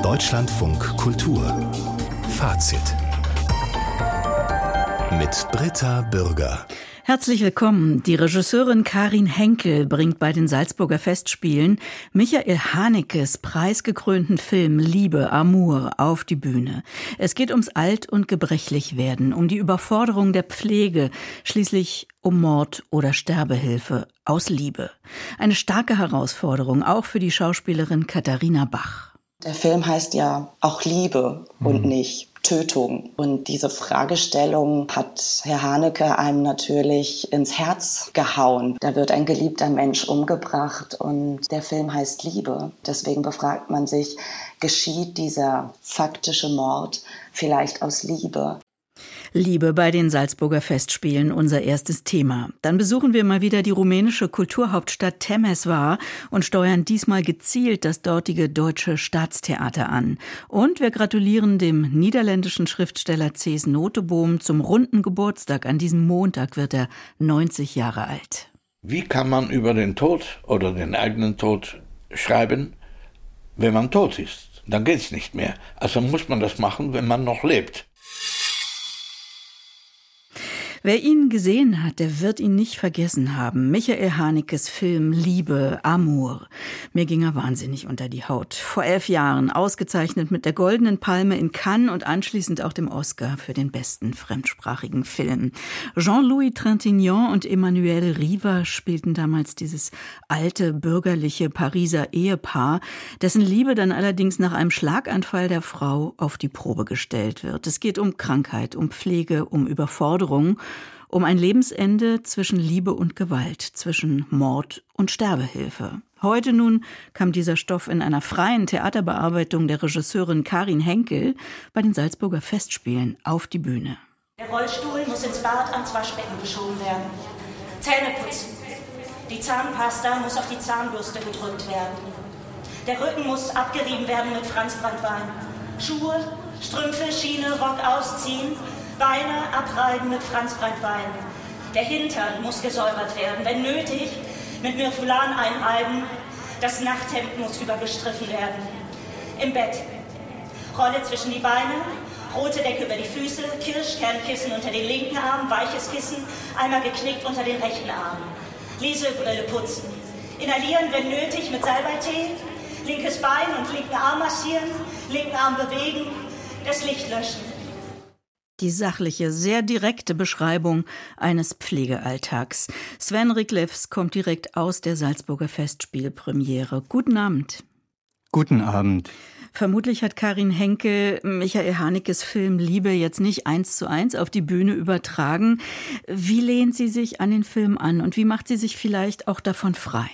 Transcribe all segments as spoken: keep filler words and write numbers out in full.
Deutschlandfunk Kultur Fazit mit Britta Bürger. Herzlich willkommen. Die Regisseurin Karin Henkel bringt bei den Salzburger Festspielen Michael Hanekes preisgekrönten Film Liebe, Amour auf die Bühne. Es geht ums Alt- und Gebrechlichwerden, um die Überforderung der Pflege, schließlich um Mord oder Sterbehilfe aus Liebe. Eine starke Herausforderung, auch für die Schauspielerin Katharina Bach. Der Film heißt ja auch Liebe und nicht Tötung. Und diese Fragestellung hat Herr Haneke einem natürlich ins Herz gehauen. Da wird ein geliebter Mensch umgebracht und der Film heißt Liebe. Deswegen befragt man sich, geschieht dieser faktische Mord vielleicht aus Liebe? Liebe bei den Salzburger Festspielen, unser erstes Thema. Dann besuchen wir mal wieder die rumänische Kulturhauptstadt Temeswar und steuern diesmal gezielt das dortige Deutsche Staatstheater an. Und wir gratulieren dem niederländischen Schriftsteller Cees Notenboom zum runden Geburtstag. An diesem Montag wird er neunzig Jahre alt. Wie kann man über den Tod oder den eigenen Tod schreiben, wenn man tot ist? Dann geht's nicht mehr. Also muss man das machen, wenn man noch lebt. Wer ihn gesehen hat, der wird ihn nicht vergessen haben. Michael Hanekes Film Liebe, Amour. Mir ging er wahnsinnig unter die Haut. Vor elf Jahren ausgezeichnet mit der Goldenen Palme in Cannes und anschließend auch dem Oscar für den besten fremdsprachigen Film. Jean-Louis Trintignant und Emmanuelle Riva spielten damals dieses alte, bürgerliche Pariser Ehepaar, dessen Liebe dann allerdings nach einem Schlaganfall der Frau auf die Probe gestellt wird. Es geht um Krankheit, um Pflege, um Überforderung, um ein Lebensende zwischen Liebe und Gewalt, zwischen Mord und Sterbehilfe. Heute nun kam dieser Stoff in einer freien Theaterbearbeitung der Regisseurin Karin Henkel bei den Salzburger Festspielen auf die Bühne. Der Rollstuhl muss ins Bad ans Waschbecken geschoben werden. Zähne putzen. Die Zahnpasta muss auf die Zahnbürste gedrückt werden. Der Rücken muss abgerieben werden mit Franzbranntwein. Schuhe, Strümpfe, Schiene, Rock ausziehen. Beine abreiben mit Franzbranntwein. Der Hintern muss gesäubert werden, wenn nötig, mit Myrfulan einreiben. Das Nachthemd muss übergestriffen werden. Im Bett. Rolle zwischen die Beine, rote Decke über die Füße, Kirschkernkissen unter den linken Arm, weiches Kissen, einmal geknickt unter den rechten Arm. Lesebrille putzen. Inhalieren, wenn nötig, mit Salbeitee. Linkes Bein und linken Arm massieren, linken Arm bewegen, das Licht löschen. Die sachliche, sehr direkte Beschreibung eines Pflegealltags. Sven Riklefs kommt direkt aus der Salzburger Festspielpremiere. Guten Abend. Guten Abend. Vermutlich hat Karin Henkel Michael Hanekes Film Liebe jetzt nicht eins zu eins auf die Bühne übertragen. Wie lehnt sie sich an den Film an und wie macht sie sich vielleicht auch davon frei?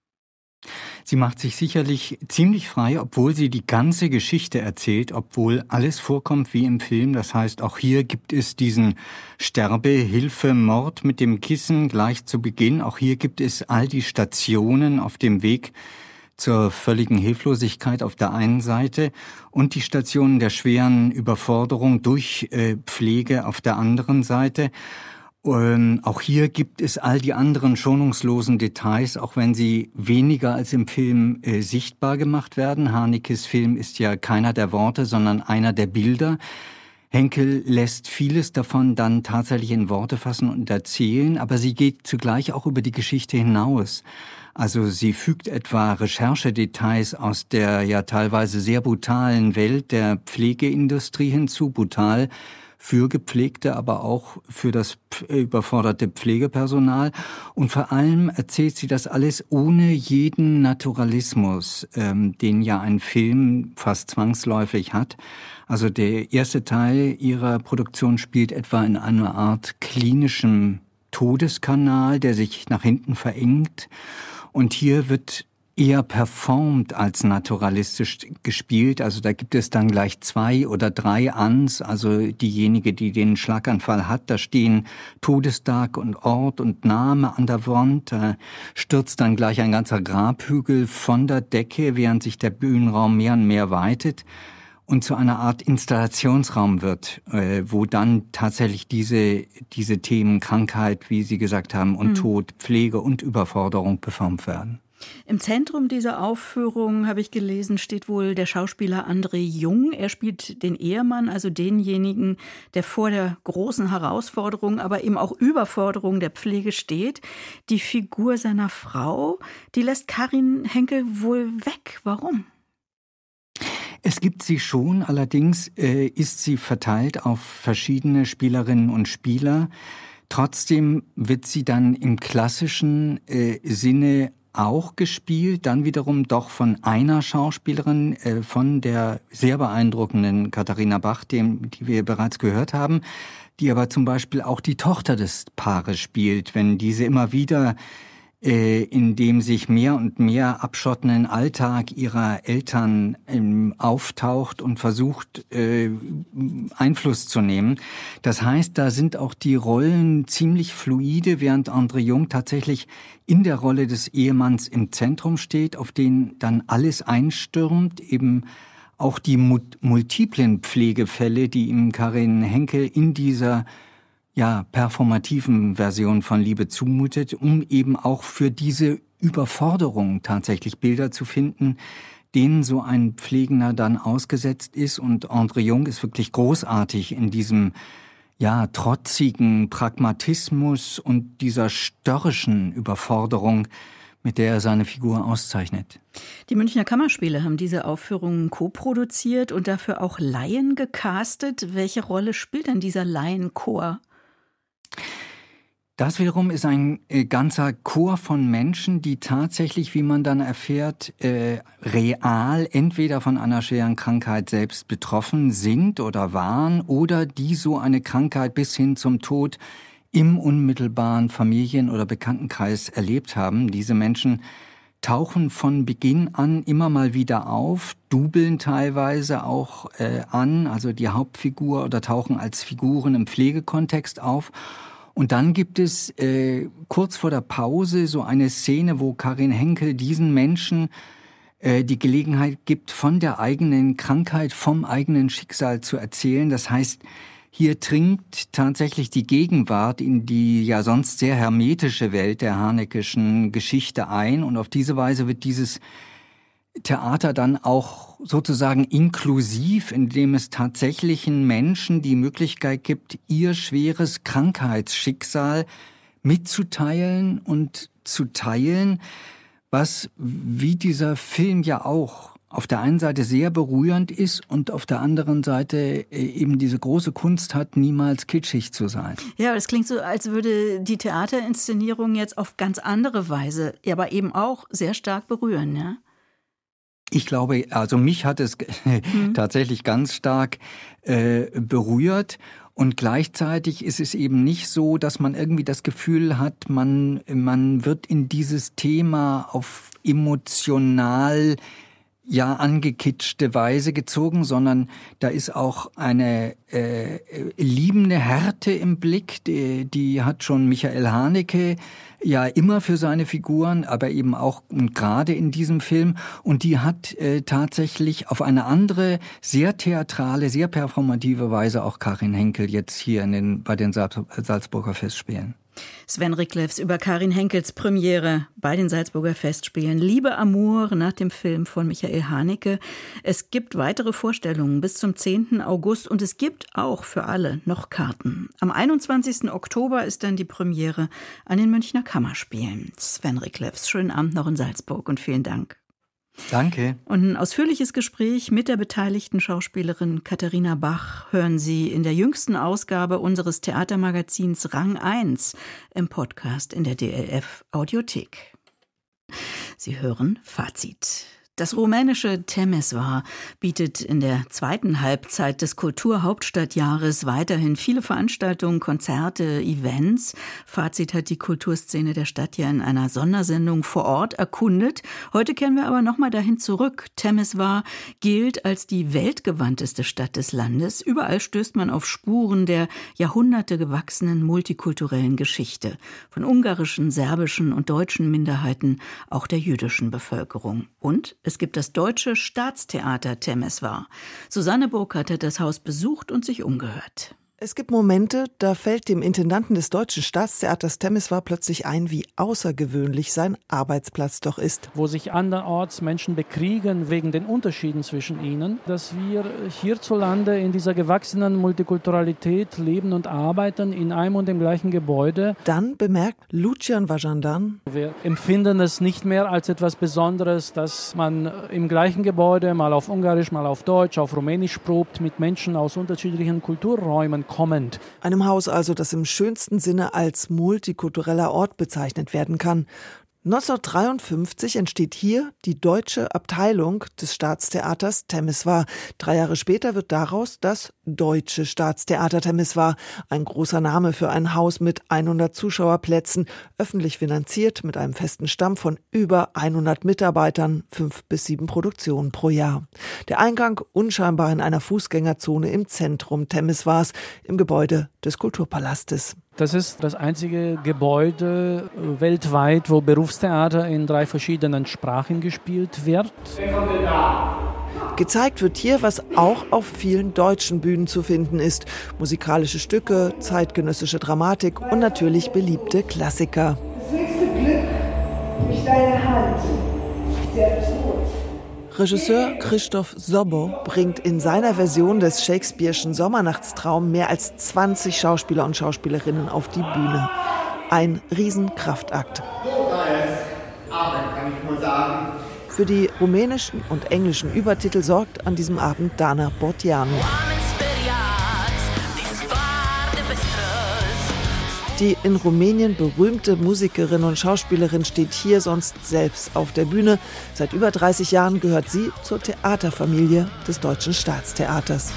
Sie macht sich sicherlich ziemlich frei, obwohl sie die ganze Geschichte erzählt, obwohl alles vorkommt wie im Film. Das heißt, auch hier gibt es diesen Sterbehilfe-Mord mit dem Kissen gleich zu Beginn. Auch hier gibt es all die Stationen auf dem Weg zur völligen Hilflosigkeit auf der einen Seite und die Stationen der schweren Überforderung durch äh, Pflege auf der anderen Seite. Ähm, auch hier gibt es all die anderen schonungslosen Details, auch wenn sie weniger als im Film äh, sichtbar gemacht werden. Hanekes Film ist ja keiner der Worte, sondern einer der Bilder. Henkel lässt vieles davon dann tatsächlich in Worte fassen und erzählen, aber sie geht zugleich auch über die Geschichte hinaus. Also sie fügt etwa Recherchedetails aus der ja teilweise sehr brutalen Welt der Pflegeindustrie hinzu, brutal für Gepflegte, aber auch für das überforderte Pflegepersonal. Und vor allem erzählt sie das alles ohne jeden Naturalismus, ähm, den ja ein Film fast zwangsläufig hat. Also der erste Teil ihrer Produktion spielt etwa in einer Art klinischem Todeskanal, der sich nach hinten verengt. Und hier wird eher performt als naturalistisch gespielt. Also da gibt es dann gleich zwei oder drei Ans. Also diejenige, die den Schlaganfall hat, da stehen Todestag und Ort und Name an der Wand. Da stürzt dann gleich ein ganzer Grabhügel von der Decke, während sich der Bühnenraum mehr und mehr weitet und zu einer Art Installationsraum wird, äh, wo dann tatsächlich diese diese Themen Krankheit, wie Sie gesagt haben, und mhm. Tod, Pflege und Überforderung performt werden. Im Zentrum dieser Aufführung, habe ich gelesen, steht wohl der Schauspieler André Jung. Er spielt den Ehemann, also denjenigen, der vor der großen Herausforderung, aber eben auch Überforderung der Pflege steht. Die Figur seiner Frau, die lässt Karin Henkel wohl weg. Warum? Es gibt sie schon, allerdings äh, ist sie verteilt auf verschiedene Spielerinnen und Spieler. Trotzdem wird sie dann im klassischen äh, Sinne auch gespielt, dann wiederum doch von einer Schauspielerin, äh, von der sehr beeindruckenden Katharina Bach, dem, die wir bereits gehört haben, die aber zum Beispiel auch die Tochter des Paares spielt, wenn diese immer wieder äh, in dem sich mehr und mehr abschottenden Alltag ihrer Eltern ähm, auftaucht und versucht, äh, Einfluss zu nehmen. Das heißt, da sind auch die Rollen ziemlich fluide, während André Jung tatsächlich in der Rolle des Ehemanns im Zentrum steht, auf den dann alles einstürmt, eben auch die multiplen Pflegefälle, die ihm Karin Henkel in dieser ja, performativen Version von Liebe zumutet, um eben auch für diese Überforderung tatsächlich Bilder zu finden, denen so ein Pflegender dann ausgesetzt ist. Und André Jung ist wirklich großartig in diesem ja, trotzigen Pragmatismus und dieser störrischen Überforderung, mit der er seine Figur auszeichnet. Die Münchner Kammerspiele haben diese Aufführung co-produziert und dafür auch Laien gecastet. Welche Rolle spielt denn dieser Laienchor? Das wiederum ist ein äh, ganzer Chor von Menschen, die tatsächlich, wie man dann erfährt, äh, real entweder von einer schweren Krankheit selbst betroffen sind oder waren oder die so eine Krankheit bis hin zum Tod im unmittelbaren Familien- oder Bekanntenkreis erlebt haben. Diese Menschen tauchen von Beginn an immer mal wieder auf, dubeln teilweise auch äh, an, also die Hauptfigur, oder tauchen als Figuren im Pflegekontext auf. Und dann gibt es äh, kurz vor der Pause so eine Szene, wo Karin Henkel diesen Menschen äh, die Gelegenheit gibt, von der eigenen Krankheit, vom eigenen Schicksal zu erzählen. Das heißt, hier dringt tatsächlich die Gegenwart in die ja sonst sehr hermetische Welt der Hanekischen Geschichte ein. Und auf diese Weise wird dieses Theater dann auch sozusagen inklusiv, indem es tatsächlichen Menschen die Möglichkeit gibt, ihr schweres Krankheitsschicksal mitzuteilen und zu teilen, was wie dieser Film ja auch auf der einen Seite sehr berührend ist und auf der anderen Seite eben diese große Kunst hat, niemals kitschig zu sein. Ja, es klingt so, als würde die Theaterinszenierung jetzt auf ganz andere Weise, aber eben auch sehr stark berühren, ja? Ich glaube, also mich hat es mhm. tatsächlich ganz stark äh, berührt. Und gleichzeitig ist es eben nicht so, dass man irgendwie das Gefühl hat, man, man wird in dieses Thema auf emotional ja angekitschte Weise gezogen, sondern da ist auch eine äh, liebende Härte im Blick, die, die hat schon Michael Haneke ja immer für seine Figuren, aber eben auch und gerade in diesem Film, und die hat äh, tatsächlich auf eine andere, sehr theatrale, sehr performative Weise auch Karin Henkel jetzt hier in den, bei den Salzburger Festspielen. Sven Riklefs über Karin Henkels Premiere bei den Salzburger Festspielen. Liebe Amour nach dem Film von Michael Haneke. Es gibt weitere Vorstellungen bis zum zehnten August und es gibt auch für alle noch Karten. Am einundzwanzigsten Oktober ist dann die Premiere an den Münchner Kammerspielen. Sven Riklefs, schönen Abend noch in Salzburg und vielen Dank. Danke. Und ein ausführliches Gespräch mit der beteiligten Schauspielerin Katharina Bach hören Sie in der jüngsten Ausgabe unseres Theatermagazins Rang eins im Podcast in der D L F Audiothek. Sie hören Fazit. Das rumänische Temeswar bietet in der zweiten Halbzeit des Kulturhauptstadtjahres weiterhin viele Veranstaltungen, Konzerte, Events. Fazit hat die Kulturszene der Stadt ja in einer Sondersendung vor Ort erkundet. Heute kehren wir aber nochmal dahin zurück. Temeswar gilt als die weltgewandteste Stadt des Landes. Überall stößt man auf Spuren der Jahrhunderte gewachsenen multikulturellen Geschichte. Von ungarischen, serbischen und deutschen Minderheiten, auch der jüdischen Bevölkerung. Und es gibt das Deutsche Staatstheater Temeswar. Susanne Burkhardt hat das Haus besucht und sich umgehört. Es gibt Momente, da fällt dem Intendanten des Deutschen Staatstheaters Temeswar plötzlich ein, wie außergewöhnlich sein Arbeitsplatz doch ist. Wo sich andernorts Menschen bekriegen wegen den Unterschieden zwischen ihnen, dass wir hierzulande in dieser gewachsenen Multikulturalität leben und arbeiten in einem und dem gleichen Gebäude. Dann bemerkt Lucian Vajandan: Wir empfinden es nicht mehr als etwas Besonderes, dass man im gleichen Gebäude mal auf Ungarisch, mal auf Deutsch, auf Rumänisch probt, mit Menschen aus unterschiedlichen Kulturräumen kommend. Einem Haus also, das im schönsten Sinne als multikultureller Ort bezeichnet werden kann. neunzehnhundertdreiundfünfzig entsteht hier die deutsche Abteilung des Staatstheaters Temeswar. Drei Jahre später wird daraus das Deutsche Staatstheater Temeswar. Ein großer Name für ein Haus mit hundert Zuschauerplätzen, öffentlich finanziert mit einem festen Stamm von über hundert Mitarbeitern, fünf bis sieben Produktionen pro Jahr. Der Eingang unscheinbar in einer Fußgängerzone im Zentrum Temeswars, im Gebäude des Kulturpalastes. Das ist das einzige Gebäude weltweit, wo Berufstheater in drei verschiedenen Sprachen gespielt wird. Gezeigt wird hier, was auch auf vielen deutschen Bühnen zu finden ist. Musikalische Stücke, zeitgenössische Dramatik und natürlich beliebte Klassiker. Das höchste Glück durch deine Hand, der Tod. Regisseur Krzysztof Sobo bringt in seiner Version des Shakespeare'schen Sommernachtstraum mehr als zwanzig Schauspieler und Schauspielerinnen auf die Bühne. Ein Riesenkraftakt. So war es. Amen, kann ich nur sagen. Für die rumänischen und englischen Übertitel sorgt an diesem Abend Dana Bortianu. Die in Rumänien berühmte Musikerin und Schauspielerin steht hier sonst selbst auf der Bühne. Seit über dreißig Jahren gehört sie zur Theaterfamilie des Deutschen Staatstheaters.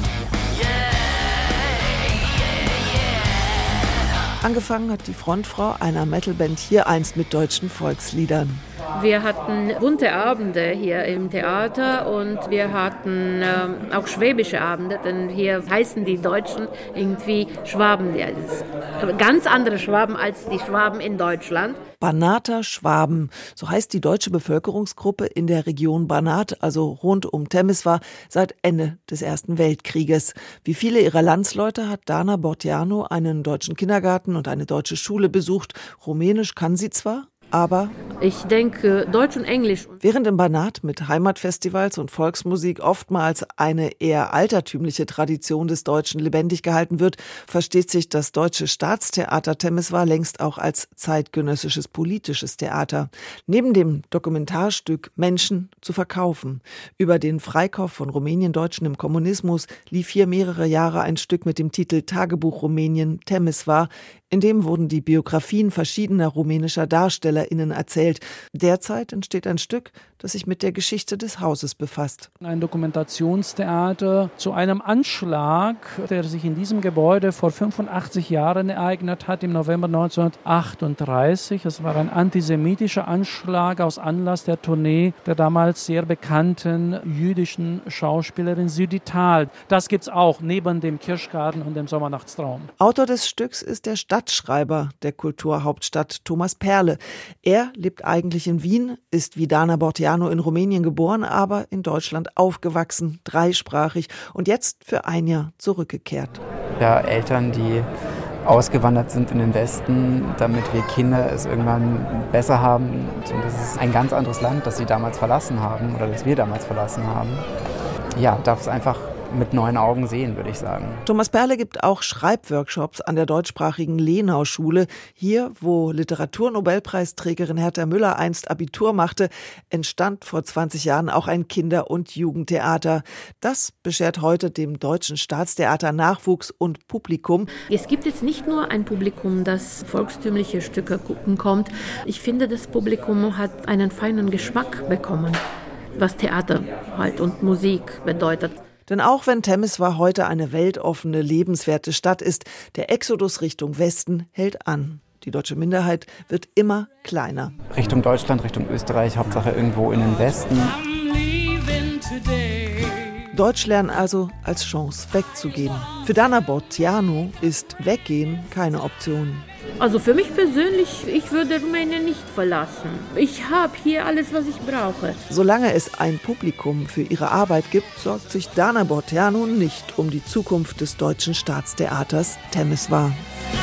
Angefangen hat die Frontfrau einer Metalband hier einst mit deutschen Volksliedern. Wir hatten bunte Abende hier im Theater und wir hatten äh, auch schwäbische Abende, denn hier heißen die Deutschen irgendwie Schwaben. Ja, ganz andere Schwaben als die Schwaben in Deutschland. Banater Schwaben, so heißt die deutsche Bevölkerungsgruppe in der Region Banat, also rund um Temeswar, seit Ende des Ersten Weltkrieges. Wie viele ihrer Landsleute hat Dana Bortianu einen deutschen Kindergarten und eine deutsche Schule besucht. Rumänisch kann sie zwar, aber ich denke Deutsch und Englisch. Während im Banat mit Heimatfestivals und Volksmusik oftmals eine eher altertümliche Tradition des Deutschen lebendig gehalten wird, versteht sich das Deutsche Staatstheater Temeswar längst auch als zeitgenössisches politisches Theater. Neben dem Dokumentarstück Menschen zu verkaufen. Über den Freikauf von Rumäniendeutschen im Kommunismus lief hier mehrere Jahre ein Stück mit dem Titel Tagebuch Rumänien Temeswar. In dem wurden die Biografien verschiedener rumänischer DarstellerInnen erzählt. Derzeit entsteht ein Stück, das sich mit der Geschichte des Hauses befasst. Ein Dokumentationstheater zu einem Anschlag, der sich in diesem Gebäude vor fünfundachtzig Jahren ereignet hat, im November neunzehnhundertachtunddreißig. Es war ein antisemitischer Anschlag aus Anlass der Tournee der damals sehr bekannten jüdischen Schauspielerin Südi Thal. Das gibt's auch neben dem Kirschgarten und dem Sommernachtstraum. Autor des Stücks ist der Stadtschreiber der Kulturhauptstadt Thomas Perle. Er lebt eigentlich in Wien, ist wie Dana Bortianu in Rumänien geboren, aber in Deutschland aufgewachsen, dreisprachig und jetzt für ein Jahr zurückgekehrt. Ja, Eltern, die ausgewandert sind in den Westen, damit wir Kinder es irgendwann besser haben. Und das ist ein ganz anderes Land, das sie damals verlassen haben oder das wir damals verlassen haben. Ja, darf es einfach mit neuen Augen sehen, würde ich sagen. Thomas Perle gibt auch Schreibworkshops an der deutschsprachigen Lenau-Schule. Hier, wo Literaturnobelpreisträgerin Hertha Müller einst Abitur machte, entstand vor zwanzig Jahren auch ein Kinder- und Jugendtheater. Das beschert heute dem Deutschen Staatstheater Nachwuchs und Publikum. Es gibt jetzt nicht nur ein Publikum, das volkstümliche Stücke gucken kommt. Ich finde, das Publikum hat einen feinen Geschmack bekommen, was Theater halt und Musik bedeutet. Denn auch wenn Temeswar heute eine weltoffene, lebenswerte Stadt ist, der Exodus Richtung Westen hält an. Die deutsche Minderheit wird immer kleiner. Richtung Deutschland, Richtung Österreich, Hauptsache irgendwo in den Westen. Deutsch lernen also als Chance wegzugehen. Für Dana Bortianu ist Weggehen keine Option. Also für mich persönlich, ich würde Rumänien nicht verlassen. Ich habe hier alles, was ich brauche. Solange es ein Publikum für ihre Arbeit gibt, sorgt sich Dana Borteanu nicht um die Zukunft des Deutschen Staatstheaters Temeswar.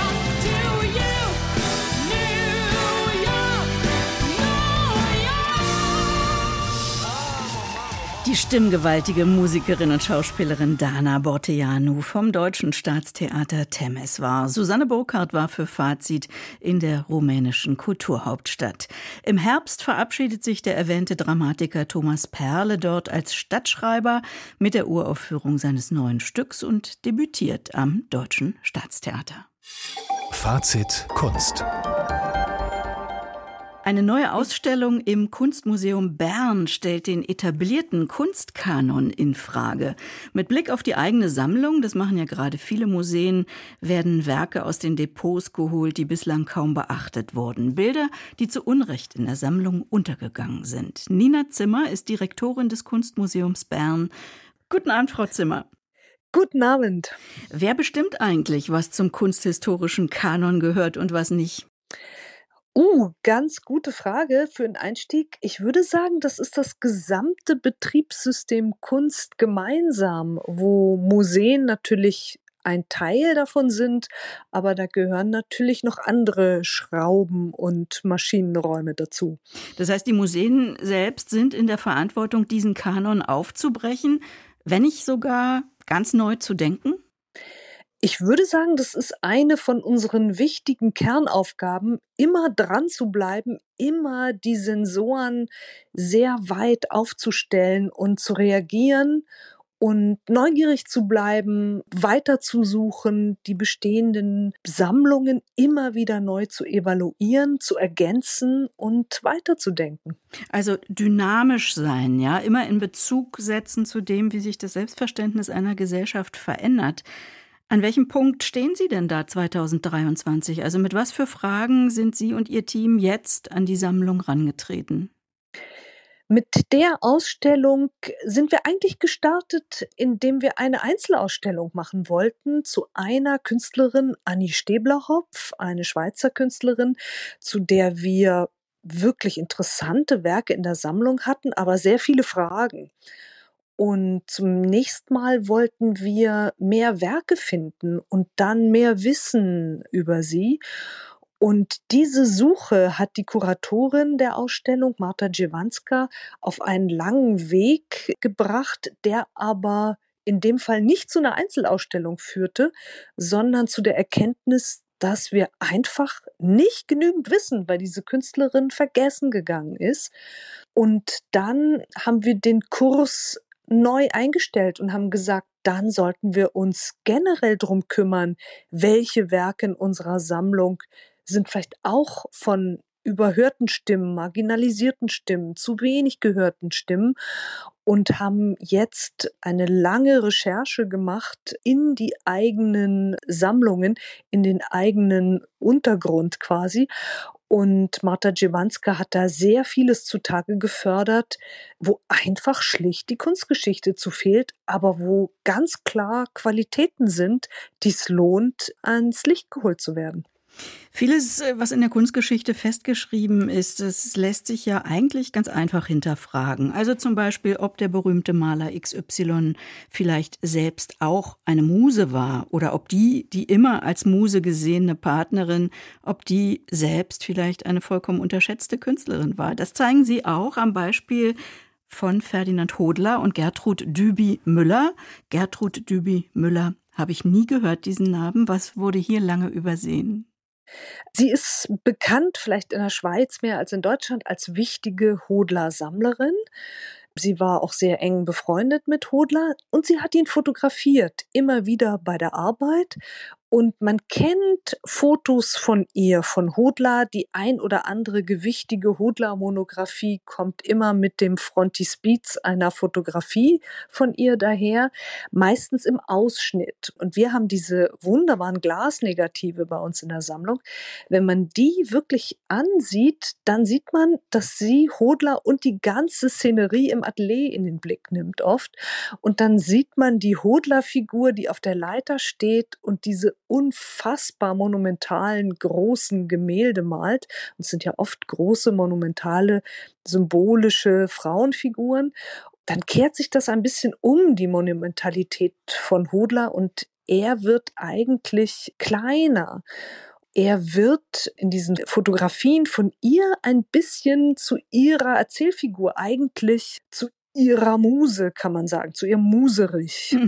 Die stimmgewaltige Musikerin und Schauspielerin Dana Borteanu vom Deutschen Staatstheater Temeswar. Susanne Burkhardt war für Fazit in der rumänischen Kulturhauptstadt. Im Herbst verabschiedet sich der erwähnte Dramatiker Thomas Perle dort als Stadtschreiber mit der Uraufführung seines neuen Stücks und debütiert am Deutschen Staatstheater. Fazit Kunst. Eine neue Ausstellung im Kunstmuseum Bern stellt den etablierten Kunstkanon in Frage. Mit Blick auf die eigene Sammlung, das machen ja gerade viele Museen, werden Werke aus den Depots geholt, die bislang kaum beachtet wurden. Bilder, die zu Unrecht in der Sammlung untergegangen sind. Nina Zimmer ist Direktorin des Kunstmuseums Bern. Guten Abend, Frau Zimmer. Guten Abend. Wer bestimmt eigentlich, was zum kunsthistorischen Kanon gehört und was nicht? Uh, ganz gute Frage für den Einstieg. Ich würde sagen, das ist das gesamte Betriebssystem Kunst gemeinsam, wo Museen natürlich ein Teil davon sind, aber da gehören natürlich noch andere Schrauben und Maschinenräume dazu. Das heißt, die Museen selbst sind in der Verantwortung, diesen Kanon aufzubrechen, wenn nicht sogar ganz neu zu denken? Ich würde sagen, das ist eine von unseren wichtigen Kernaufgaben, immer dran zu bleiben, immer die Sensoren sehr weit aufzustellen und zu reagieren und neugierig zu bleiben, weiter zu suchen, die bestehenden Sammlungen immer wieder neu zu evaluieren, zu ergänzen und weiterzudenken. Also dynamisch sein, ja, immer in Bezug setzen zu dem, wie sich das Selbstverständnis einer Gesellschaft verändert. An welchem Punkt stehen Sie denn da zweitausenddreiundzwanzig? Also mit was für Fragen sind Sie und Ihr Team jetzt an die Sammlung rangetreten? Mit der Ausstellung sind wir eigentlich gestartet, indem wir eine Einzelausstellung machen wollten zu einer Künstlerin, Annie Stebler-Hopf, eine Schweizer Künstlerin, zu der wir wirklich interessante Werke in der Sammlung hatten, aber sehr viele Fragen. Und zum nächsten Mal wollten wir mehr Werke finden und dann mehr Wissen über sie. Und diese Suche hat die Kuratorin der Ausstellung, Marta Dziewanska, auf einen langen Weg gebracht, der aber in dem Fall nicht zu einer Einzelausstellung führte, sondern zu der Erkenntnis, dass wir einfach nicht genügend wissen, weil diese Künstlerin vergessen gegangen ist. Und dann haben wir den Kurs neu eingestellt und haben gesagt, dann sollten wir uns generell drum kümmern, welche Werke in unserer Sammlung sind vielleicht auch von überhörten Stimmen, marginalisierten Stimmen, zu wenig gehörten Stimmen und haben jetzt eine lange Recherche gemacht in die eigenen Sammlungen, in den eigenen Untergrund quasi. Und Marta Dziewanska hat da sehr vieles zutage gefördert, wo einfach schlicht die Kunstgeschichte zu fehlt, aber wo ganz klar Qualitäten sind, die es lohnt, ans Licht geholt zu werden. Vieles, was in der Kunstgeschichte festgeschrieben ist, das lässt sich ja eigentlich ganz einfach hinterfragen. Also zum Beispiel, ob der berühmte Maler X Y vielleicht selbst auch eine Muse war oder ob die, die immer als Muse gesehene Partnerin, ob die selbst vielleicht eine vollkommen unterschätzte Künstlerin war. Das zeigen Sie auch am Beispiel von Ferdinand Hodler und Gertrud Düby-Müller. Gertrud Düby-Müller habe ich nie gehört, diesen Namen. Was wurde hier lange übersehen? Sie ist bekannt, vielleicht in der Schweiz mehr als in Deutschland, als wichtige Hodler-Sammlerin. Sie war auch sehr eng befreundet mit Hodler und sie hat ihn fotografiert, immer wieder bei der Arbeit. Und man kennt Fotos von ihr, von Hodler. Die ein oder andere gewichtige Hodler-Monographie kommt immer mit dem Frontispiz einer Fotografie von ihr daher, meistens im Ausschnitt. Und wir haben diese wunderbaren Glasnegative bei uns in der Sammlung. Wenn man die wirklich ansieht, dann sieht man, dass sie Hodler und die ganze Szenerie im Atelier in den Blick nimmt oft. Und dann sieht man die Hodler-Figur, die auf der Leiter steht und diese unfassbar monumentalen, großen Gemälde malt. Und es sind ja oft große, monumentale, symbolische Frauenfiguren. Dann kehrt sich das ein bisschen um, die Monumentalität von Hodler, und er wird eigentlich kleiner. Er wird in diesen Fotografien von ihr ein bisschen zu ihrer Erzählfigur, eigentlich zu ihrer Muse, kann man sagen, zu ihrem Muserich.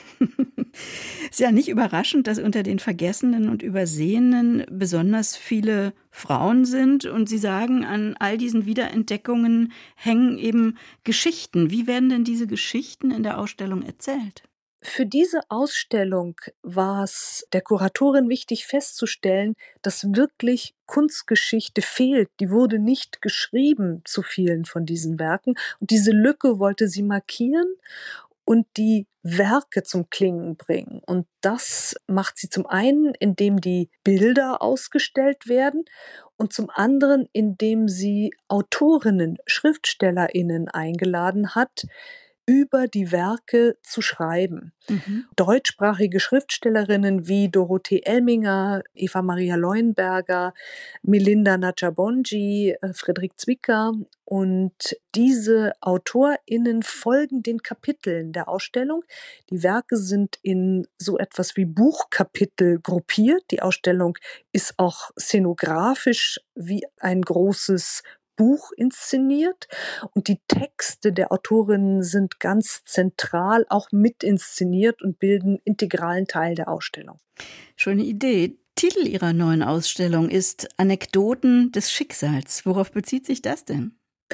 Ist ja nicht überraschend, dass unter den Vergessenen und Übersehenen besonders viele Frauen sind. Und Sie sagen, an all diesen Wiederentdeckungen hängen eben Geschichten. Wie werden denn diese Geschichten in der Ausstellung erzählt? Für diese Ausstellung war es der Kuratorin wichtig festzustellen, dass wirklich Kunstgeschichte fehlt. Die wurde nicht geschrieben zu vielen von diesen Werken. Und diese Lücke wollte sie markieren und die Werke zum Klingen bringen. Und das macht sie zum einen, indem die Bilder ausgestellt werden, und zum anderen, indem sie Autorinnen, SchriftstellerInnen eingeladen hat, über die Werke zu schreiben. Mhm. Deutschsprachige Schriftstellerinnen wie Dorothee Elminger, Eva Maria Leuenberger, Melinda Nachabonji, Friedrich Zwicker, und diese AutorInnen folgen den Kapiteln der Ausstellung. Die Werke sind in so etwas wie Buchkapitel gruppiert. Die Ausstellung ist auch szenografisch wie ein großes Buch inszeniert, und die Texte der Autorinnen sind ganz zentral auch mit inszeniert und bilden integralen Teil der Ausstellung. Schöne Idee. Titel Ihrer neuen Ausstellung ist Anekdoten des Schicksals. Worauf bezieht sich das denn?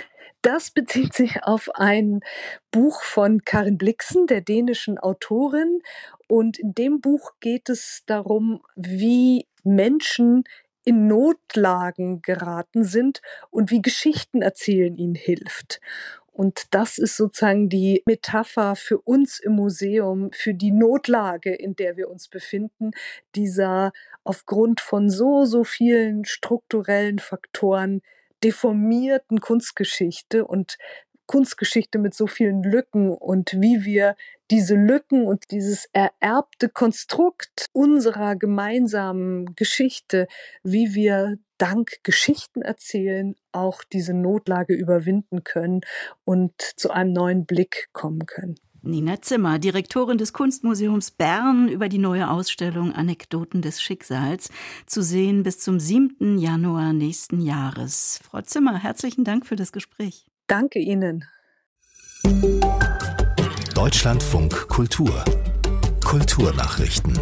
Das bezieht sich auf ein Buch von Karin Blixen, der dänischen Autorin. Und in dem Buch geht es darum, wie Menschen in Notlagen geraten sind und wie Geschichten erzählen ihnen hilft. Und das ist sozusagen die Metapher für uns im Museum, für die Notlage, in der wir uns befinden, dieser aufgrund von so, so vielen strukturellen Faktoren deformierten Kunstgeschichte und Kunstgeschichte mit so vielen Lücken, und wie wir diese Lücken und dieses ererbte Konstrukt unserer gemeinsamen Geschichte, wie wir dank Geschichten erzählen, auch diese Notlage überwinden können und zu einem neuen Blick kommen können. Nina Zimmer, Direktorin des Kunstmuseums Bern, über die neue Ausstellung Anekdoten des Schicksals, zu sehen bis zum siebten Januar nächsten Jahres. Frau Zimmer, herzlichen Dank für das Gespräch. Danke Ihnen. Deutschlandfunk Kultur. Kulturnachrichten.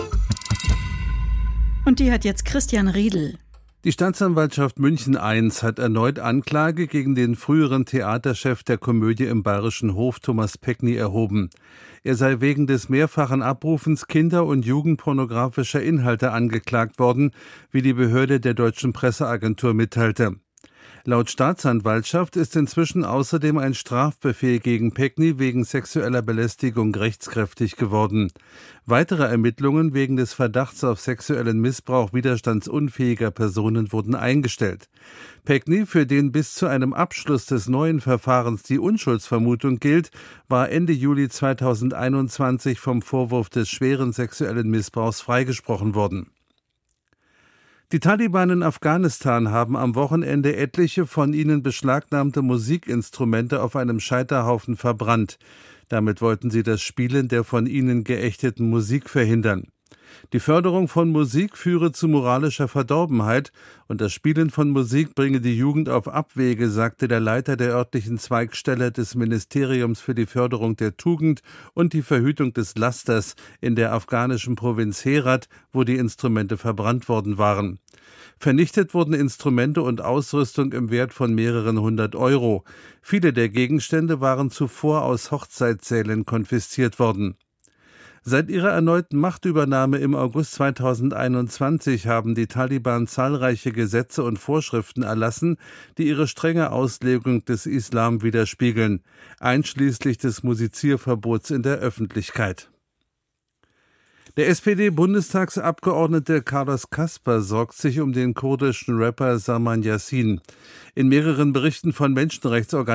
Und die hat jetzt Christian Riedel. Die Staatsanwaltschaft München eins hat erneut Anklage gegen den früheren Theaterchef der Komödie im Bayerischen Hof, Thomas Peckny, erhoben. Er sei wegen des mehrfachen Abrufens kinder- und jugendpornografischer Inhalte angeklagt worden, wie die Behörde der Deutschen Presseagentur mitteilte. Laut Staatsanwaltschaft ist inzwischen außerdem ein Strafbefehl gegen Peckny wegen sexueller Belästigung rechtskräftig geworden. Weitere Ermittlungen wegen des Verdachts auf sexuellen Missbrauch widerstandsunfähiger Personen wurden eingestellt. Peckny, für den bis zu einem Abschluss des neuen Verfahrens die Unschuldsvermutung gilt, war Ende Juli zweitausendeinundzwanzig vom Vorwurf des schweren sexuellen Missbrauchs freigesprochen worden. Die Taliban in Afghanistan haben am Wochenende etliche von ihnen beschlagnahmte Musikinstrumente auf einem Scheiterhaufen verbrannt. Damit wollten sie das Spielen der von ihnen geächteten Musik verhindern. Die Förderung von Musik führe zu moralischer Verdorbenheit und das Spielen von Musik bringe die Jugend auf Abwege, sagte der Leiter der örtlichen Zweigstelle des Ministeriums für die Förderung der Tugend und die Verhütung des Lasters in der afghanischen Provinz Herat, wo die Instrumente verbrannt worden waren. Vernichtet wurden Instrumente und Ausrüstung im Wert von mehreren hundert Euro. Viele der Gegenstände waren zuvor aus Hochzeitssälen konfisziert worden. Seit ihrer erneuten Machtübernahme im August zweitausendeinundzwanzig haben die Taliban zahlreiche Gesetze und Vorschriften erlassen, die ihre strenge Auslegung des Islam widerspiegeln, einschließlich des Musizierverbots in der Öffentlichkeit. Der S P D-Bundestagsabgeordnete Carlos Kasper sorgt sich um den kurdischen Rapper Salman Yassin. In mehreren Berichten von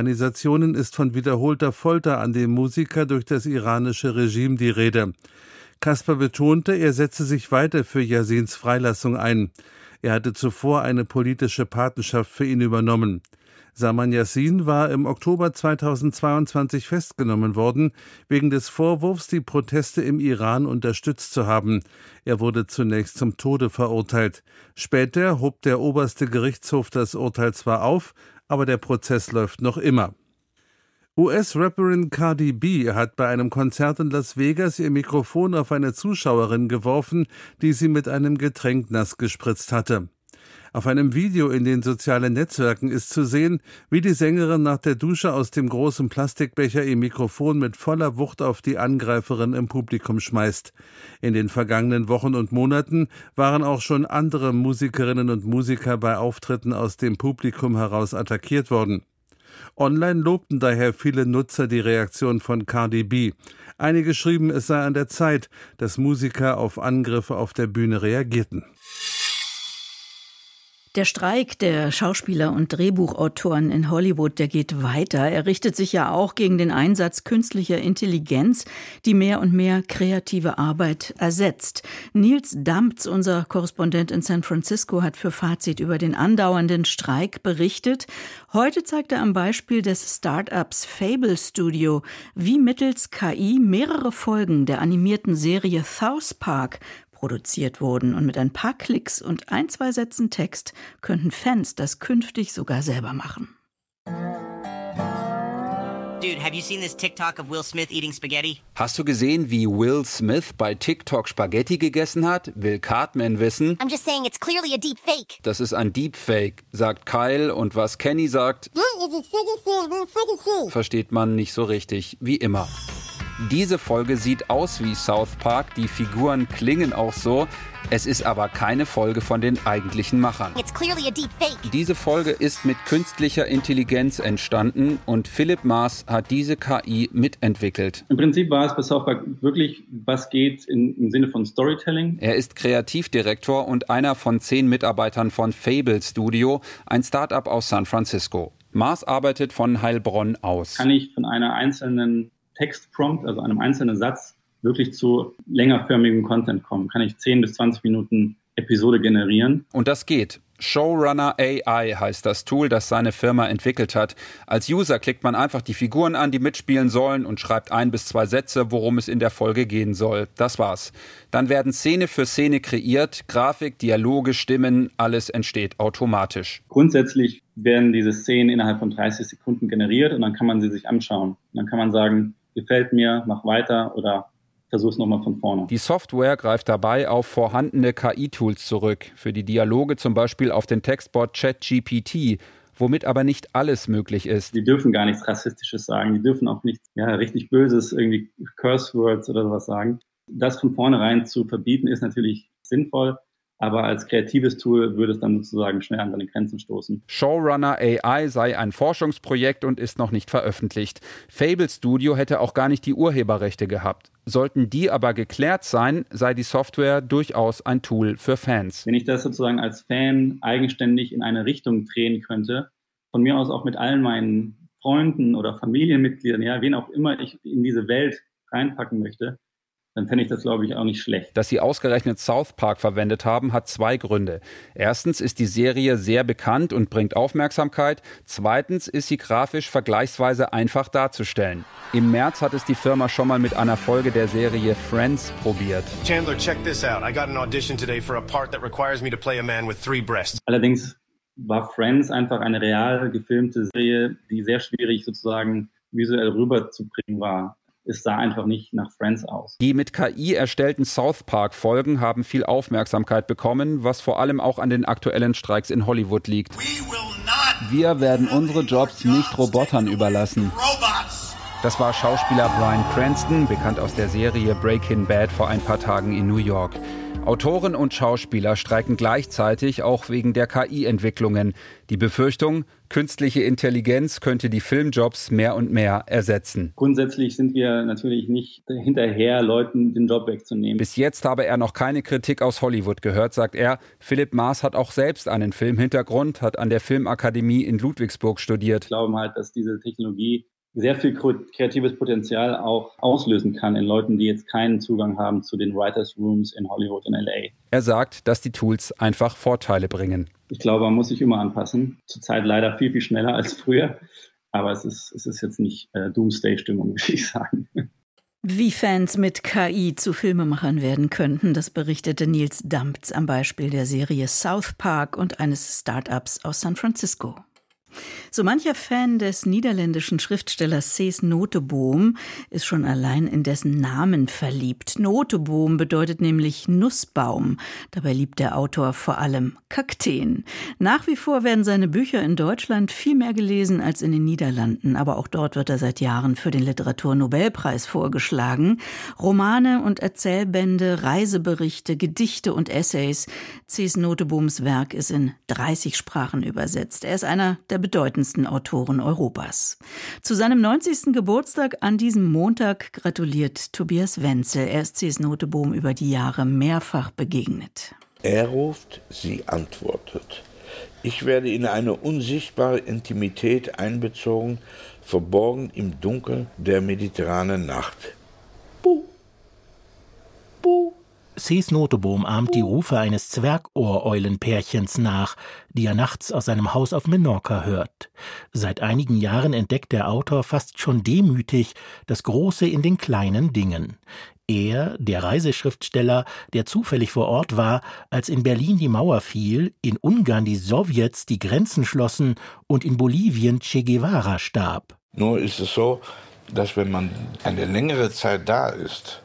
Menschenrechtsorganisationen ist von wiederholter Folter an dem Musiker durch das iranische Regime die Rede. Kasper betonte, er setze sich weiter für Yasins Freilassung ein. Er hatte zuvor eine politische Patenschaft für ihn übernommen. Salman Yassin war im Oktober zweitausendzweiundzwanzig festgenommen worden, wegen des Vorwurfs, die Proteste im Iran unterstützt zu haben. Er wurde zunächst zum Tode verurteilt. Später hob der oberste Gerichtshof das Urteil zwar auf, aber der Prozess läuft noch immer. U S-Rapperin Cardi B hat bei einem Konzert in Las Vegas ihr Mikrofon auf eine Zuschauerin geworfen, die sie mit einem Getränk nass gespritzt hatte. Auf einem Video in den sozialen Netzwerken ist zu sehen, wie die Sängerin nach der Dusche aus dem großen Plastikbecher ihr Mikrofon mit voller Wucht auf die Angreiferin im Publikum schmeißt. In den vergangenen Wochen und Monaten waren auch schon andere Musikerinnen und Musiker bei Auftritten aus dem Publikum heraus attackiert worden. Online lobten daher viele Nutzer die Reaktion von Cardi B. Einige schrieben, es sei an der Zeit, dass Musiker auf Angriffe auf der Bühne reagierten. Der Streik der Schauspieler und Drehbuchautoren in Hollywood, der geht weiter. Er richtet sich ja auch gegen den Einsatz künstlicher Intelligenz, die mehr und mehr kreative Arbeit ersetzt. Nils Damptz, unser Korrespondent in San Francisco, hat für Fazit über den andauernden Streik berichtet. Heute zeigt er am Beispiel des Start-ups Fable Studio, wie mittels K I mehrere Folgen der animierten Serie South Park produziert wurden. Und mit ein paar Klicks und ein, zwei Sätzen Text könnten Fans das künftig sogar selber machen. Dude, have you seen this TikTok of Will Smith eating spaghetti? Hast du gesehen, wie Will Smith bei TikTok Spaghetti gegessen hat? Will Cartman wissen. I'm just saying it's clearly a deep fake. Das ist ein Deepfake, sagt Kyle. Und was Kenny sagt, versteht man nicht so richtig, wie immer. Diese Folge sieht aus wie South Park, die Figuren klingen auch so. Es ist aber keine Folge von den eigentlichen Machern. It's clearly a deep fake. Diese Folge ist mit künstlicher Intelligenz entstanden und Philipp Maas hat diese K I mitentwickelt. Im Prinzip war es bei South Park wirklich, was geht in, im Sinne von Storytelling. Er ist Kreativdirektor und einer von zehn Mitarbeitern von Fable Studio, ein Start-up aus San Francisco. Maas arbeitet von Heilbronn aus. Kann ich von einer einzelnen Textprompt, also einem einzelnen Satz, wirklich zu längerförmigem Content kommen. Kann ich zehn bis zwanzig Minuten Episode generieren. Und das geht. Showrunner A I heißt das Tool, das seine Firma entwickelt hat. Als User klickt man einfach die Figuren an, die mitspielen sollen und schreibt ein bis zwei Sätze, worum es in der Folge gehen soll. Das war's. Dann werden Szene für Szene kreiert, Grafik, Dialoge, Stimmen, alles entsteht automatisch. Grundsätzlich werden diese Szenen innerhalb von dreißig Sekunden generiert und dann kann man sie sich anschauen. Und dann kann man sagen, gefällt mir, mach weiter oder versuch's nochmal von vorne. Die Software greift dabei auf vorhandene K I-Tools zurück. Für die Dialoge zum Beispiel auf den Textbot ChatGPT, womit aber nicht alles möglich ist. Die dürfen gar nichts Rassistisches sagen. Die dürfen auch nichts ja, richtig Böses, irgendwie Curse Words oder sowas sagen. Das von vornherein zu verbieten ist natürlich sinnvoll. Aber als kreatives Tool würde es dann sozusagen schnell an seine Grenzen stoßen. Showrunner A I sei ein Forschungsprojekt und ist noch nicht veröffentlicht. Fable Studio hätte auch gar nicht die Urheberrechte gehabt. Sollten die aber geklärt sein, sei die Software durchaus ein Tool für Fans. Wenn ich das sozusagen als Fan eigenständig in eine Richtung drehen könnte, von mir aus auch mit allen meinen Freunden oder Familienmitgliedern, ja, wen auch immer ich in diese Welt reinpacken möchte, dann fände ich das, glaube ich, auch nicht schlecht. Dass sie ausgerechnet South Park verwendet haben, hat zwei Gründe. Erstens ist die Serie sehr bekannt und bringt Aufmerksamkeit. Zweitens ist sie grafisch vergleichsweise einfach darzustellen. Im März hat es die Firma schon mal mit einer Folge der Serie Friends probiert. Chandler, check this out. I got an audition today for a part that requires me to play a man with three breasts. Allerdings war Friends einfach eine real gefilmte Serie, die sehr schwierig sozusagen visuell rüberzubringen war. Es sah einfach nicht nach Friends aus. Die mit K I erstellten South Park-Folgen haben viel Aufmerksamkeit bekommen, was vor allem auch an den aktuellen Streiks in Hollywood liegt. Wir werden unsere Jobs nicht Robotern überlassen. Das war Schauspieler Bryan Cranston, bekannt aus der Serie Breaking Bad vor ein paar Tagen in New York. Autoren und Schauspieler streiken gleichzeitig, auch wegen der K I-Entwicklungen. Die Befürchtung, künstliche Intelligenz könnte die Filmjobs mehr und mehr ersetzen. Grundsätzlich sind wir natürlich nicht hinterher, Leuten den Job wegzunehmen. Bis jetzt habe er noch keine Kritik aus Hollywood gehört, sagt er. Philipp Maas hat auch selbst einen Filmhintergrund, hat an der Filmakademie in Ludwigsburg studiert. Ich glaube halt, dass diese Technologie sehr viel kreatives Potenzial auch auslösen kann in Leuten, die jetzt keinen Zugang haben zu den Writers' Rooms in Hollywood und L A. Er sagt, dass die Tools einfach Vorteile bringen. Ich glaube, man muss sich immer anpassen. Zurzeit leider viel, viel schneller als früher. Aber es ist, es ist jetzt nicht äh, Doomsday-Stimmung, würde ich sagen. Wie Fans mit K I zu Filmemachern werden könnten, das berichtete Nils Damptz am Beispiel der Serie South Park und eines Start-ups aus San Francisco. So mancher Fan des niederländischen Schriftstellers Cees Nooteboom ist schon allein in dessen Namen verliebt. Nooteboom bedeutet nämlich Nussbaum. Dabei liebt der Autor vor allem Kakteen. Nach wie vor werden seine Bücher in Deutschland viel mehr gelesen als in den Niederlanden. Aber auch dort wird er seit Jahren für den Literaturnobelpreis vorgeschlagen. Romane und Erzählbände, Reiseberichte, Gedichte und Essays. Cees Nootebooms Werk ist in dreißig Sprachen übersetzt. Er ist einer der bedeutendsten Autoren Europas. Zu seinem neunzigsten Geburtstag an diesem Montag gratuliert Tobias Wenzel. Er ist Cees Nooteboom über die Jahre mehrfach begegnet. Er ruft, sie antwortet. Ich werde in eine unsichtbare Intimität einbezogen, verborgen im Dunkel der mediterranen Nacht. Buh. Buh. Cees Nooteboom ahmt die Rufe eines Zwergohreulenpärchens nach, die er nachts aus seinem Haus auf Menorca hört. Seit einigen Jahren entdeckt der Autor fast schon demütig das Große in den kleinen Dingen. Er, der Reiseschriftsteller, der zufällig vor Ort war, als in Berlin die Mauer fiel, in Ungarn die Sowjets die Grenzen schlossen und in Bolivien Che Guevara starb. Nur ist es so, dass wenn man eine längere Zeit da ist,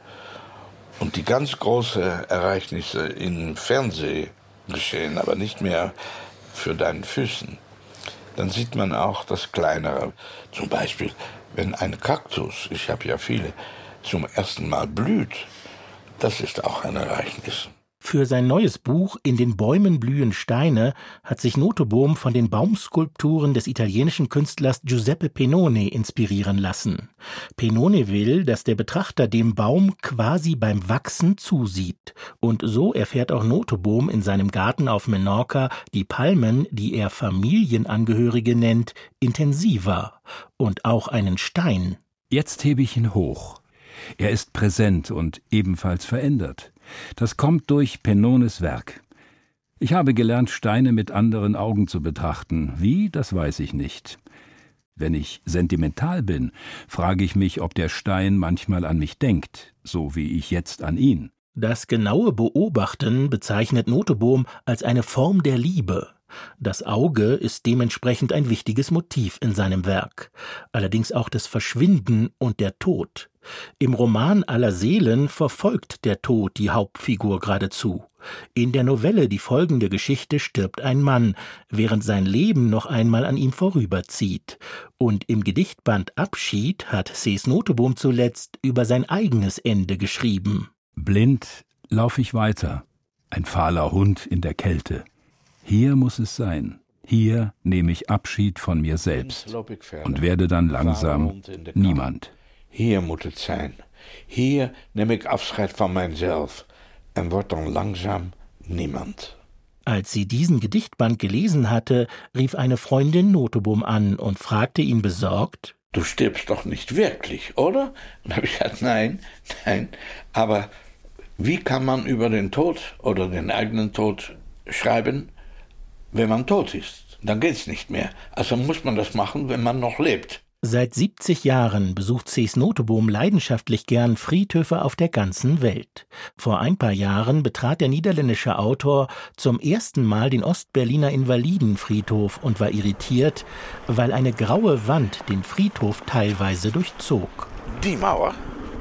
und die ganz großen Ereignisse im Fernsehen geschehen, aber nicht mehr für deinen Füßen, dann sieht man auch das Kleinere. Zum Beispiel, wenn ein Kaktus, ich habe ja viele, zum ersten Mal blüht, das ist auch ein Ereignis. Für sein neues Buch »In den Bäumen blühen Steine« hat sich Nooteboom von den Baumskulpturen des italienischen Künstlers Giuseppe Pennone inspirieren lassen. Pennone will, dass der Betrachter dem Baum quasi beim Wachsen zusieht. Und so erfährt auch Nooteboom in seinem Garten auf Menorca die Palmen, die er Familienangehörige nennt, intensiver. Und auch einen Stein. Jetzt hebe ich ihn hoch. Er ist präsent und ebenfalls verändert. Das kommt durch Pennones Werk. Ich habe gelernt, Steine mit anderen Augen zu betrachten. Wie, das weiß ich nicht. Wenn ich sentimental bin, frage ich mich, ob der Stein manchmal an mich denkt, so wie ich jetzt an ihn. Das genaue Beobachten bezeichnet Nooteboom als eine Form der Liebe. Das Auge ist dementsprechend ein wichtiges Motiv in seinem Werk, allerdings auch das Verschwinden und der Tod. Im Roman Aller Seelen verfolgt der Tod die Hauptfigur geradezu. In der Novelle Die folgende Geschichte stirbt ein Mann, während sein Leben noch einmal an ihm vorüberzieht. Und im Gedichtband Abschied hat Cees Nooteboom zuletzt über sein eigenes Ende geschrieben. Blind laufe ich weiter, ein fahler Hund in der Kälte. Hier muss es sein. Hier nehme ich Abschied von mir selbst und werde dann langsam niemand. Hier moet het zijn. Hier neem ik afscheid van mijzelf en word dan langzaam niemand. Als sie diesen Gedichtband gelesen hatte, rief eine Freundin Nooteboom an und fragte ihn besorgt: Du stirbst doch nicht wirklich, oder? Und habe ich gesagt, nein, nein. Aber wie kann man über den Tod oder den eigenen Tod schreiben, wenn man tot ist? Dann geht's nicht mehr. Also muss man das machen, wenn man noch lebt. Seit siebzig Jahren besucht Cees Nooteboom leidenschaftlich gern Friedhöfe auf der ganzen Welt. Vor ein paar Jahren betrat der niederländische Autor zum ersten Mal den Ostberliner Invalidenfriedhof und war irritiert, weil eine graue Wand den Friedhof teilweise durchzog. Die Mauer?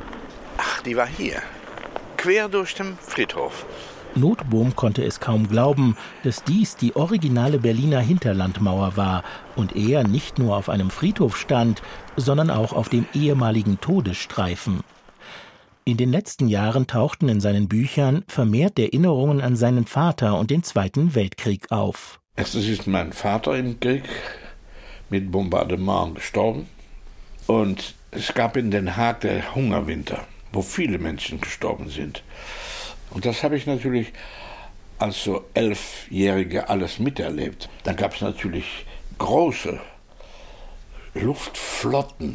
Ach, die war hier. Quer durch den Friedhof. Nooteboom konnte es kaum glauben, dass dies die originale Berliner Hinterlandmauer war und er nicht nur auf einem Friedhof stand, sondern auch auf dem ehemaligen Todesstreifen. In den letzten Jahren tauchten in seinen Büchern vermehrt Erinnerungen an seinen Vater und den Zweiten Weltkrieg auf. Erstens ist mein Vater im Krieg mit Bombardement gestorben und es gab in Den Haag den Hungerwinter, wo viele Menschen gestorben sind. Und das habe ich natürlich als so Elfjähriger alles miterlebt. Dann gab es natürlich große Luftflotten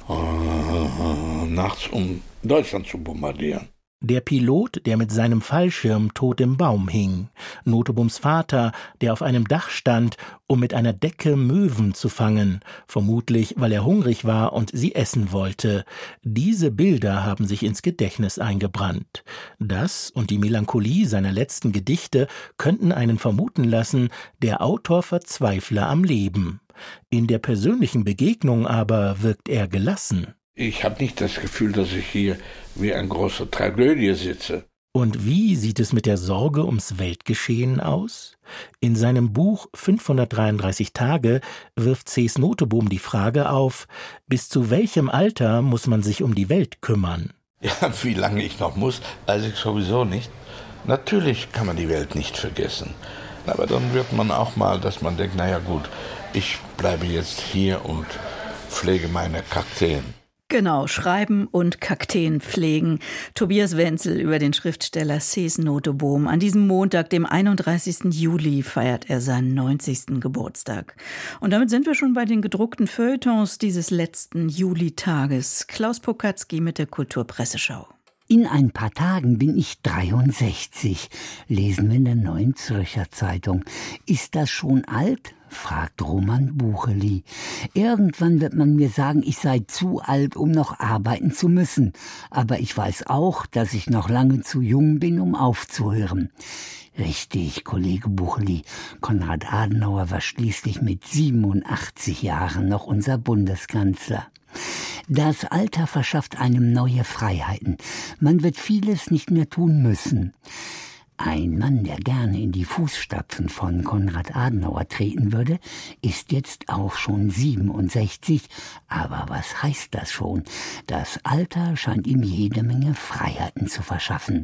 äh, nachts, um Deutschland zu bombardieren. Der Pilot, der mit seinem Fallschirm tot im Baum hing. Noteboms Vater, der auf einem Dach stand, um mit einer Decke Möwen zu fangen, vermutlich weil er hungrig war und sie essen wollte. Diese Bilder haben sich ins Gedächtnis eingebrannt. Das und die Melancholie seiner letzten Gedichte könnten einen vermuten lassen, der Autor verzweifle am Leben. In der persönlichen Begegnung aber wirkt er gelassen. Ich habe nicht das Gefühl, dass ich hier wie eine große Tragödie sitze. Und wie sieht es mit der Sorge ums Weltgeschehen aus? In seinem Buch fünfhundertdreiunddreißig Tage wirft Cees Noteboom die Frage auf, bis zu welchem Alter muss man sich um die Welt kümmern? Ja, wie lange ich noch muss, weiß ich sowieso nicht. Natürlich kann man die Welt nicht vergessen. Aber dann wird man auch mal, dass man denkt, naja gut, ich bleibe jetzt hier und pflege meine Kakteen. Genau, schreiben und Kakteen pflegen. Tobias Wenzel über den Schriftsteller Cees Noteboom. An diesem Montag, dem einunddreißigsten Juli, feiert er seinen neunzigsten Geburtstag. Und damit sind wir schon bei den gedruckten Feuilletons dieses letzten Julitages. Klaus Pokatzki mit der Kulturpresseschau. In ein paar Tagen bin ich dreiundsechzig, lesen wir in der Neuen Zürcher Zeitung. Ist das schon alt? Fragt Roman Bucheli. Irgendwann wird man mir sagen, ich sei zu alt, um noch arbeiten zu müssen. Aber ich weiß auch, dass ich noch lange zu jung bin, um aufzuhören. Richtig, Kollege Bucheli. Konrad Adenauer war schließlich mit siebenundachtzig Jahren noch unser Bundeskanzler. Das Alter verschafft einem neue Freiheiten. Man wird vieles nicht mehr tun müssen. Ein Mann, der gerne in die Fußstapfen von Konrad Adenauer treten würde, ist jetzt auch schon siebenundsechzig. Aber was heißt das schon? Das Alter scheint ihm jede Menge Freiheiten zu verschaffen.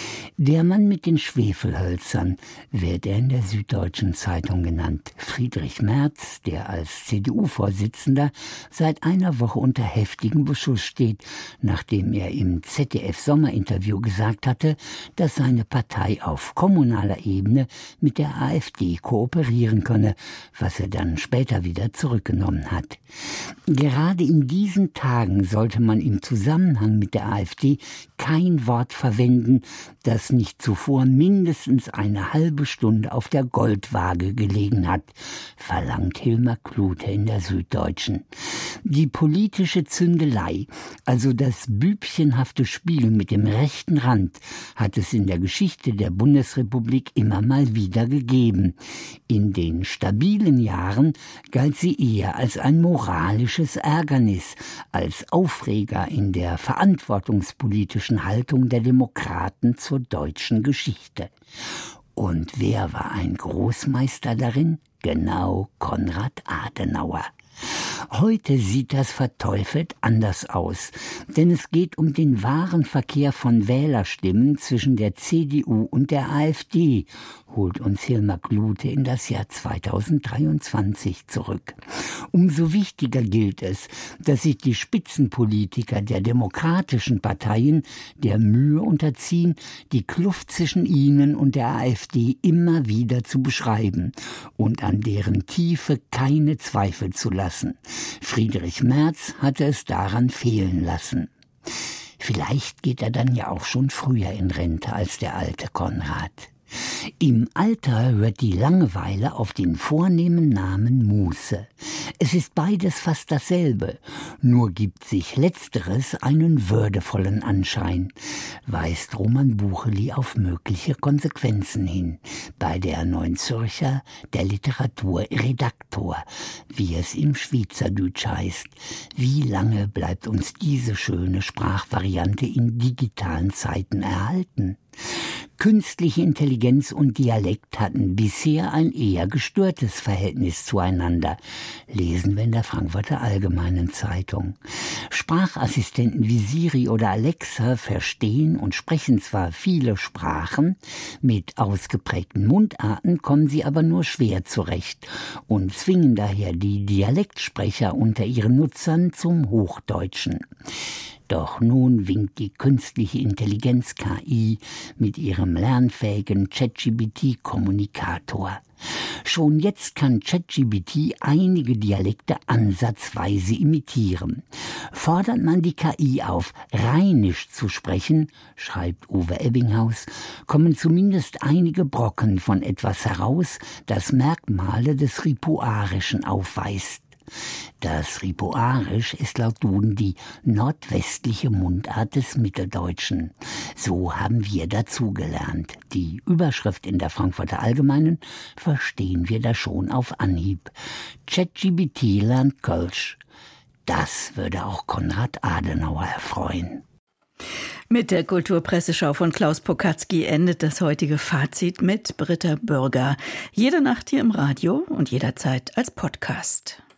Der Mann mit den Schwefelhölzern wird er in der Süddeutschen Zeitung genannt. Friedrich Merz, der als C D U-Vorsitzender seit einer Woche unter heftigem Beschuss steht, nachdem er im Z D F-Sommerinterview gesagt hatte, dass seine Partei auf kommunaler Ebene mit der AfD kooperieren könne, was er dann später wieder zurückgenommen hat. Gerade in diesen Tagen sollte man im Zusammenhang mit der AfD kein Wort verwenden, das nicht zuvor mindestens eine halbe Stunde auf der Goldwaage gelegen hat, verlangt Hilmar Klute in der Süddeutschen. Die politische Zündelei, also das bübchenhafte Spiel mit dem rechten Rand, hat es in der Geschichte der Bundesrepublik immer mal wieder gegeben. In den stabilen Jahren galt sie eher als ein moralisches Ärgernis, als Aufreger in der verantwortungspolitischen Haltung der Demokraten zur deutschen Geschichte. Und wer war ein Großmeister darin? Genau Konrad Adenauer. Heute sieht das verteufelt anders aus, denn es geht um den wahren Verkehr von Wählerstimmen zwischen der C D U und der AfD, holt uns Hilmar Klute in das Jahr zweitausenddreiundzwanzig zurück. Umso wichtiger gilt es, dass sich die Spitzenpolitiker der demokratischen Parteien der Mühe unterziehen, die Kluft zwischen ihnen und der AfD immer wieder zu beschreiben und an deren Tiefe keine Zweifel zu lassen. Friedrich Merz hatte es daran fehlen lassen. Vielleicht geht er dann ja auch schon früher in Rente als der alte Konrad. Im Alter hört die Langeweile auf den vornehmen Namen Muße. Es ist beides fast dasselbe, nur gibt sich Letzteres einen würdevollen Anschein, weist Roman Bucheli auf mögliche Konsequenzen hin, bei der Neuen Zürcher der Literaturredaktor, wie es im Schweizerdeutsch heißt. Wie lange bleibt uns diese schöne Sprachvariante in digitalen Zeiten erhalten? Künstliche Intelligenz und Dialekt hatten bisher ein eher gestörtes Verhältnis zueinander, lesen wir in der Frankfurter Allgemeinen Zeitung. Sprachassistenten wie Siri oder Alexa verstehen und sprechen zwar viele Sprachen, mit ausgeprägten Mundarten kommen sie aber nur schwer zurecht und zwingen daher die Dialektsprecher unter ihren Nutzern zum Hochdeutschen. Doch nun winkt die künstliche Intelligenz K I mit ihrem lernfähigen ChatGPT-Kommunikator. Schon jetzt kann ChatGPT einige Dialekte ansatzweise imitieren. Fordert man die K I auf, Rheinisch zu sprechen, schreibt Uwe Ebbinghaus, kommen zumindest einige Brocken von etwas heraus, das Merkmale des Ripuarischen aufweist. Das Ripuarisch ist laut Duden die nordwestliche Mundart des Mitteldeutschen. So haben wir dazugelernt. Die Überschrift in der Frankfurter Allgemeinen verstehen wir da schon auf Anhieb. ChatGPT lernt Kölsch. Das würde auch Konrad Adenauer erfreuen. Mit der Kulturpresseschau von Klaus Pokatzki endet das heutige Fazit mit Britta Bürger. Jede Nacht hier im Radio und jederzeit als Podcast.